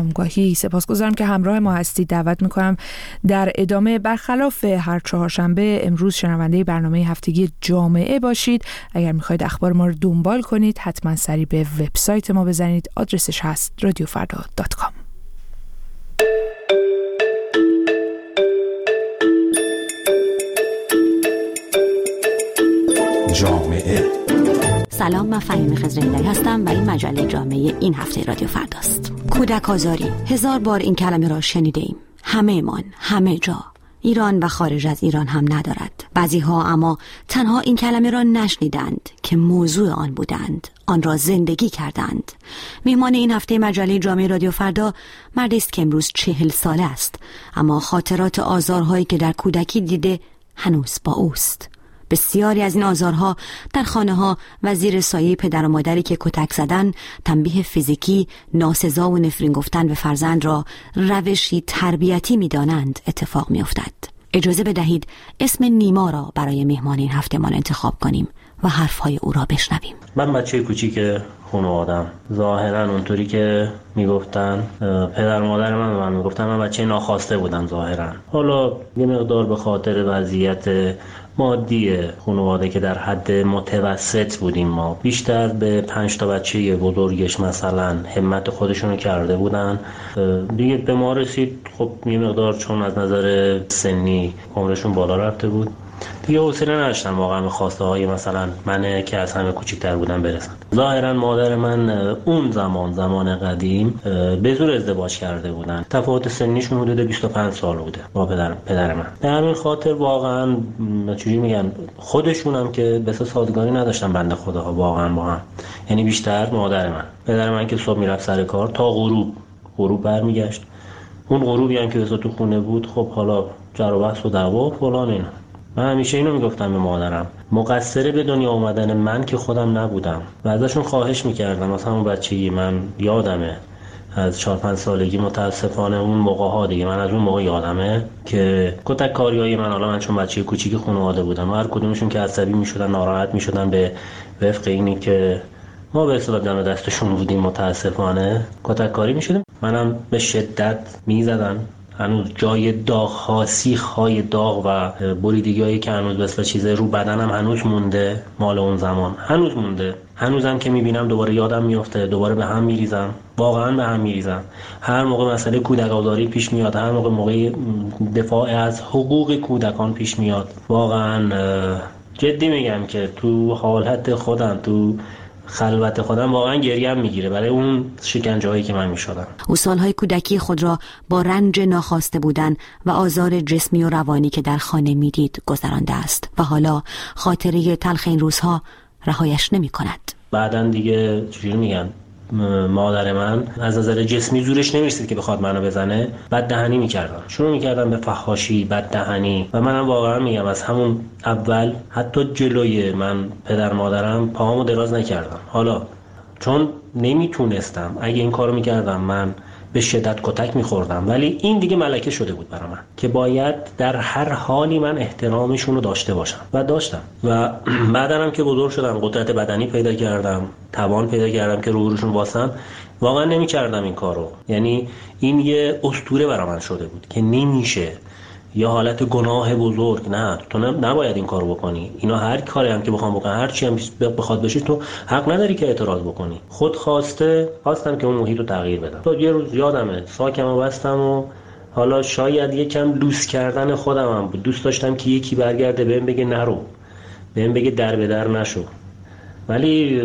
شامگاهی. سپاسگزارم که همراه ما هستید. دعوت میکنم در ادامه برخلاف هر چهارشنبه امروز شنونده برنامه هفتگی جامعه باشید. اگر میخواید اخبار ما رو دنبال کنید حتما سری به وبسایت ما بزنید. آدرسش هست radiofarda.com. جامعه. سلام، من فهیم خضره‌ایلری هستم و این مجله جامعه این هفته رادیو فرداست. کودک آزاری، 1000 بار این کلمه را شنیده ایم. همه من، همه جا. ایران و خارج از ایران هم ندارد. بعضی ها اما تنها این کلمه را نشنیدند که موضوع آن بودند، آن را زندگی کردند. مهمان این هفته مجله جامعه رادیو فردا مردی است که امروز 40 ساله است، اما خاطرات آزارهایی که در کودکی دیده هنوز با اوست. بسیاری از این آزارها در خانه‌ها و زیر سایه پدر و مادری که کتک زدن، تنبیه فیزیکی، ناسزا و نفرین گفتن به فرزند را روشی تربیتی می‌دانند اتفاق می‌افتد. اجازه بدهید اسم نیما را برای مهمان این هفته‌مان انتخاب کنیم و حرف‌های او را بشنویم. من بچه کوچیک خانواده‌ام. ظاهراً اونطوری که میگفتن پدر مادر من میگفتن من بچه ناخواسته بودم ظاهراً. حالا یه مقدار به خاطر وضعیت مادی خانواده که در حد متوسط بودیم، ما بیشتر به 5 تا بچه بزرگش مثلا همت خودشونو کرده بودن. دیگه به ما رسید، خب یه مقدار چون از نظر سنی عمرشون بالا رفته بود، دیگه حوصله نداشتن واقعا به خواسته های مثلا من که از همه کوچیک‌تر بودم برسن. ظاهرا مادر من اون زمان قدیم به زور ازدواج کرده بودن. تفاوت سنیشون حدود 25 سال بوده با پدر من. به همین خاطر واقعا چجوری میگن، خودشون هم که بس سازگاری نداشتن بنده خداها واقعا با هم. یعنی بیشتر مادر من، پدر من که صبح میرفت سر کار تا غروب برمیگشت. اون غروبی هم که بس تو خونه بود، خب حالا جر و بحث و دعوا و فلان اینا. من همیشه اینو میگفتم به مادرم، مقصر به دنیا اومدن من که خودم نبودم و ازشون خواهش میکردم. مثلا اون بچگی من یادمه از 4-5 سالگی، متاسفانه اون موقع ها دیگه من از اون موقع یادمه که کتک کاریای من چون بچه کوچیک خانواده بودم و هر کدومشون که عصبی میشدن، ناراحت میشدن به وفق اینی که ما به اصطلاح دم دستشون بودیم، متاسفانه کتک کاری میشدیم. منم به شدت میزدن. هنوز جای داغ، سیخ‌های داغ و بریدگی‌هایی که هنوز مثل چیزه رو بدنم هنوز مونده، مال اون زمان هنوز مونده. هنوزم که میبینم دوباره یادم میفته، دوباره به هم میریزم، واقعا به هم میریزم. هر موقع مسئله کودک آزاری پیش میاد، هر موقع دفاع از حقوق کودکان پیش میاد، واقعا جدی میگم که تو حالت خودم، تو خلوت خودم واقعا گریم میگیره برای اون شکنجه‌هایی که من میشدم. او سالهای کودکی خود را با رنج ناخواسته بودن و آزار جسمی و روانی که در خانه میدید گذرانده است و حالا خاطره تلخ این روزها رهایش نمی کند. بعدن دیگه چجوری میگن، مادر من از نظر جسمی زورش نمیرسید که بخواد منو بزنه، بددهنی میکردن، شروع میکردن به فحاشی، بددهنی. و منم واقعا میگم از همون اول حتی جلوی من پدر مادرم پاهامو دراز نکردم. حالا چون نمیتونستم، اگه این کارو میکردم من به شدت کتک میخوردم، ولی این دیگه ملکه شده بود برای من که باید در هر حالی من احترامشون رو داشته باشم و داشتم. و بعدم که بزرگ شدم، قدرت بدنی پیدا کردم، توان پیدا کردم که روشون واسم، واقعا نمیکردم این کارو. یعنی این یه اسطوره برای من شده بود که نمیشه، یا حالت گناه بزرگ، نه تو نباید این کارو بکنی. اینا هر کاری هم که بخوام بکنم، هر چی هم بخواد بشه، تو حق نداری که اعتراض بکنی. خود خواستم که اون محیط رو تغییر بدم. تو یه روز یادمه ساکمو بستم و حالا شاید یکم لوس کردن خودم هم بود. دوست داشتم که یکی برگرده بهم بگه نرو، بهم بگه در به در نشو، ولی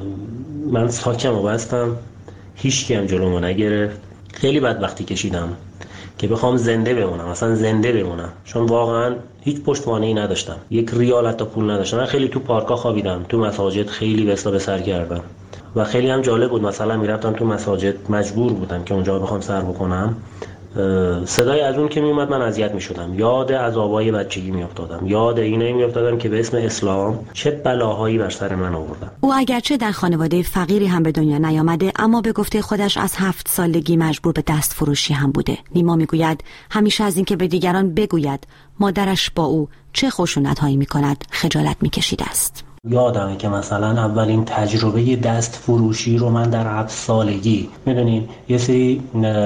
من ساکمو بستم، هیچکی هم جلومو نگرفت. خیلی بدبختی کشیدم که بخوام زنده بمونم، اصلا زنده بمونم، چون واقعا هیچ پشتوانه‌ای نداشتم، یک ریال حتی پول نداشتم. من خیلی تو پارکا خوابیدم، تو مساجد خیلی به سر کردم و خیلی هم جالب بود. مثلا میرفتم تو مساجد، مجبور بودم که اونجا بخوام سر بکنم، صدای از اون که میومد من اذیت میشدم، یاد عذابای بچگی میافتادم، یاد اینایی میافتادم که به اسم اسلام چه بلاهایی بر سر من آوردن. او اگرچه در خانواده فقیری هم به دنیا نیامده، اما به گفته خودش از 7 سالگی مجبور به دست فروشی هم بوده. نیما میگوید همیشه از اینکه به دیگران بگوید مادرش با او چه خشونت‌هایی میکند خجالت میکشیده است. یادمه که مثلا اولین تجربه دست فروشی رو من در 7 سالگی، میدونین یه سری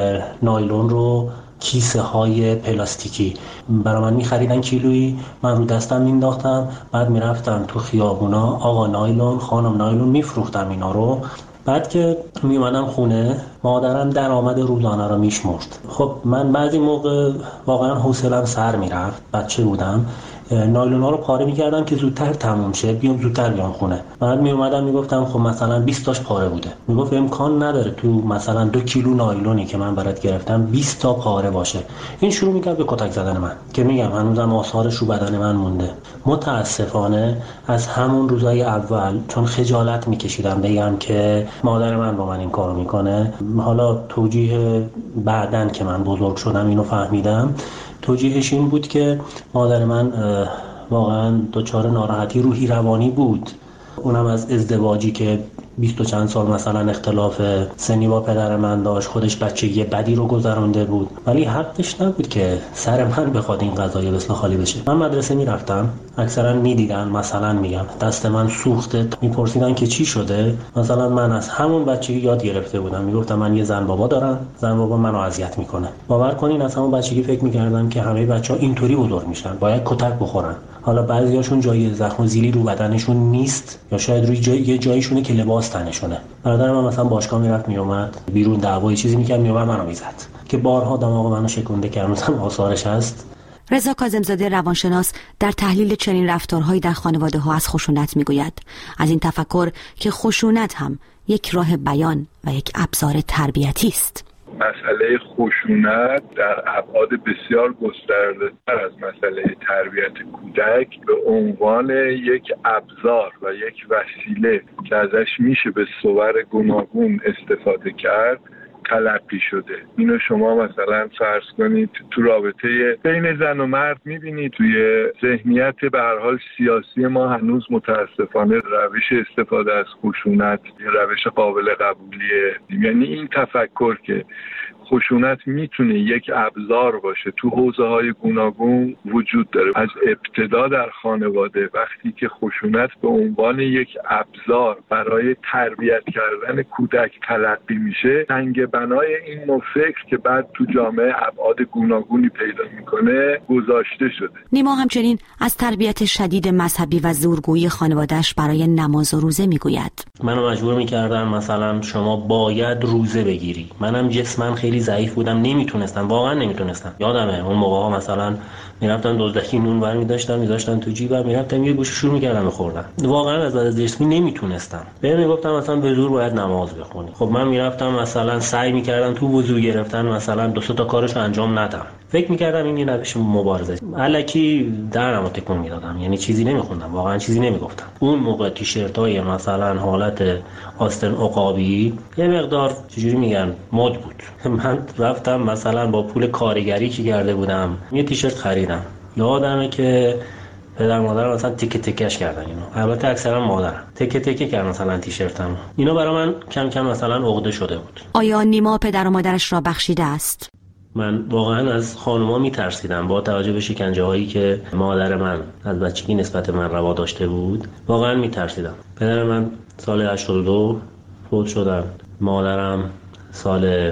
نایلون رو کیسه های پلاستیکی برای من میخریدن کیلویی، من رو دستم مینداختم، بعد میرفتم تو خیابونا آقا نایلون خانم نایلون میفروختم اینا رو. بعد که میومدم خونه مادرم درآمد روزانه رو میشمرد. خب من بعضی موقع واقعا حوصله‌ام سر میرفت، بچه بودم، نایلونا رو پاره می‌کردم که زودتر تموم شه، زودتر بیام خونه. بعد میومدم میگفتم خب مثلا 20 تاش پاره بوده. میگفت امکان نداره تو مثلا 2 کیلو نایلونی که من برات گرفتم 20 تا پاره باشه. این شروع می‌کرد به کتک زدن من که میگم هنوزم آثارش رو بدن من مونده. متاسفانه از همون روزای اول چون خجالت می‌کشیدم بگم که مادر من با من این کارو میکنه، حالا توجیه بعدن که من بزرگ شدم اینو فهمیدم، توجیهش این بود که مادر من واقعا دچار ناراحتی روحی روانی بود، اونم از ازدواجی که 20 و چند سال مثلا اختلاف سنی با پدر من داشت، خودش بچگی بدی رو گذرانده بود، ولی حقش نبود که سر من بخواد این قضایه بسن خالی بشه. من مدرسه میرفتم، اکثرا میدیدن مثلا میگم دست من سوخته، میپرسیدن که چی شده، مثلا من از همون بچگی یاد گرفته بودم، میگفتم من یه زن بابا دارم، زن بابا منو اذیت میکنه. باور کنین از همون بچگی فکر میکردم که همه بچه‌ها اینطوری بزرگ میشن، باید کتک بخورن. حالا بعضیاشون جای زخم و زیلی رو بدنشون نیست یا شاید روی یه جایشونه که لباس تنشونه. برادر من مثلا باشگاه میرفت میومد بیرون دعوای چیزی میکرد میومد منو میزد که بارها دماغ منو شکونده که هنوزم آثارش هست. رضا کاظم‌زاده روانشناس در تحلیل چنین رفتارهایی در خانواده‌ها از خشونت میگوید از این تفکر که خشونت هم یک راه بیان و یک ابزار تربیتی است. مسئله خشونت در ابعاد بسیار گسترده‌تر از مسئله تربیت کودک به عنوان یک ابزار و یک وسیله که ازش میشه به صور گوناگون استفاده کرد تلقی شده. اینو شما مثلا فرض کنید تو رابطه بین زن و مرد میبینید، توی ذهنیت به هر حال سیاسی ما هنوز متاسفانه روش استفاده از خشونت یه روش قابل قبولیه. یعنی این تفکر که خشونت میتونه یک ابزار باشه تو حوزه‌های گوناگون وجود داره. از ابتدا در خانواده وقتی که خشونت به عنوان یک ابزار برای تربیت کردن کودک تلقی میشه، سنگ بنای این نوع فکر که بعد تو جامعه ابعاد گوناگونی پیدا میکنه گذاشته شده. نیما همچنین از تربیت شدید مذهبی و زورگویی خانواده‌اش برای نماز و روزه میگوید. منو مجبور میکردن مثلا شما باید روزه بگیری. منم جسمم خیلی ضعیف بودم، نمیتونستم، واقعا نمیتونستم. یادمه اون موقع ها مثلا میرفتم دزدکی نون برمی داشتم میذاشتم تو جیبم، میرفتم یه گوشه شروع میکردم بخوردم. واقعا از جسمی نمیتونستم. بهم میگفتم مثلا به زور باید نماز بخونی. خب من میرفتم مثلا سعی میکردم تو وضو گرفتن مثلا 2 تا کارشو انجام ندم. فکر میکردم این یه روش مبارزه. الکی درمو تکون میدادم، یعنی چیزی نمیخوندم، واقعا چیزی نمیگفتم. اون موقع تیشرتای مثلا حالت آستن عقابی یه مقدار چجوری میگن مد بود. من رفتم مثلا با پول کارگری که کرده بودم یه تیشرت خریدم. یادمه که پدر مادرم مثلا تیکه تیکش کردن اینو. البته اکثرا مادرم تیکه تیکه کردن مثلا تیشرتم. اینا برای من کم کم مثلا عقده شده بود. آیا نیما پدر و مادرش را بخشیده است؟ من واقعا از خانوما میترسیدم با توجه به شکنجه هایی که مادر من از بچگی نسبت من روا داشته بود. واقعا میترسیدم. پدر من سال 82 فوت شدن، مادرم سال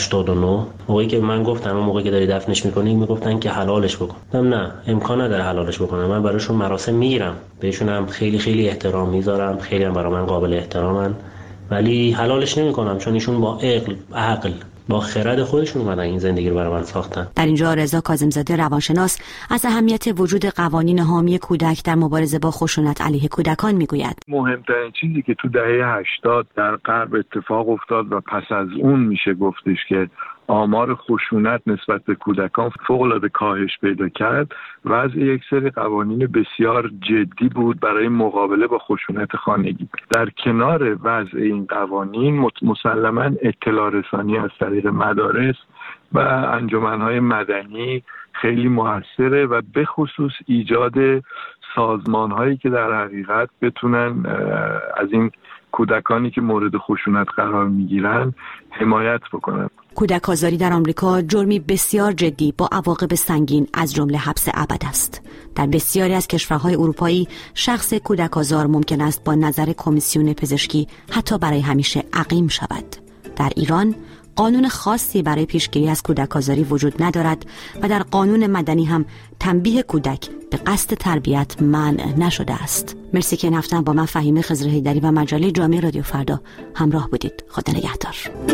89. موقعی که من گفتم اون موقعی که داری دفنش میکنی میگفتن که حلالش بکن. نه امکان نداره حلالش بکنم. من براشون مراسم میگیرم، بهشون هم خیلی خیلی احترام میذارم، خیلی هم برای من قابل احترامن، ولی حلالش نمیکنم چون ایشون با عقل با خرد خودشون اومدن این زندگی رو برای من ساختن. در اینجا رضا کاظم‌زاده روانشناس از اهمیت وجود قوانین حامی کودک در مبارزه با خشونت علیه کودکان میگوید. مهمترین چیزی که تو دهه 80 در غرب اتفاق افتاد و پس از اون میشه گفتش که آمار خشونت نسبت به کودکان فوق‌العاده کاهش پیدا کرد، وضع یک سری قوانین بسیار جدی بود برای مقابله با خشونت خانگی. در کنار وضع این قوانین مسلماً اطلاع رسانی از طریق مدارس و انجمن‌های مدنی خیلی موثره و به خصوص ایجاد سازمان‌هایی که در حقیقت بتونن از این کودکانی که مورد خشونت قرار میگیرن حمایت بکنن. کودک آزاری در آمریکا جرمی بسیار جدی با عواقب سنگین از جمله حبس ابد است. در بسیاری از کشورهای اروپایی شخص کودک آزار ممکن است با نظر کمیسیون پزشکی حتی برای همیشه عقیم شود. در ایران قانون خاصی برای پیشگیری از کودک آزاری وجود ندارد و در قانون مدنی هم تنبیه کودک به قصد تربیت منع نشده است. مرسی که این هفته با من فهیمه خضرحیدری و مجله جامعه رادیو فردا همراه بودید. خدا نگهدار.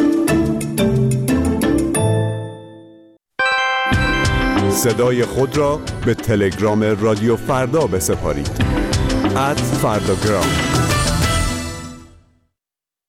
صدای خود را به تلگرام رادیو فردا بسپارید. @فرداگرام